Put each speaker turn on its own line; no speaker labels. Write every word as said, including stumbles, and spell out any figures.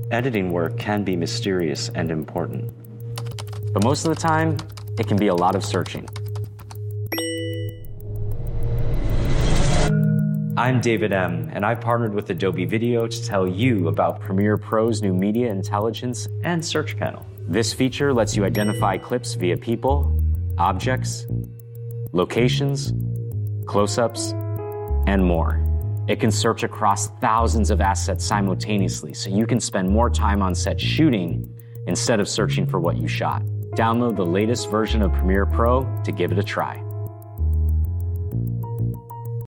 Editing work can be mysterious and important.
But most of the time, it can be a lot of searching.
I'm David M., and I've partnered with Adobe Video to tell you about Premiere Pro's new media intelligence and search panel.
This feature lets you identify clips via people, objects, locations, close-ups, and more. It can search across thousands of assets simultaneously, so you can spend more time on set shooting instead of searching for what you shot. Download the latest version of Premiere Pro to give it a try.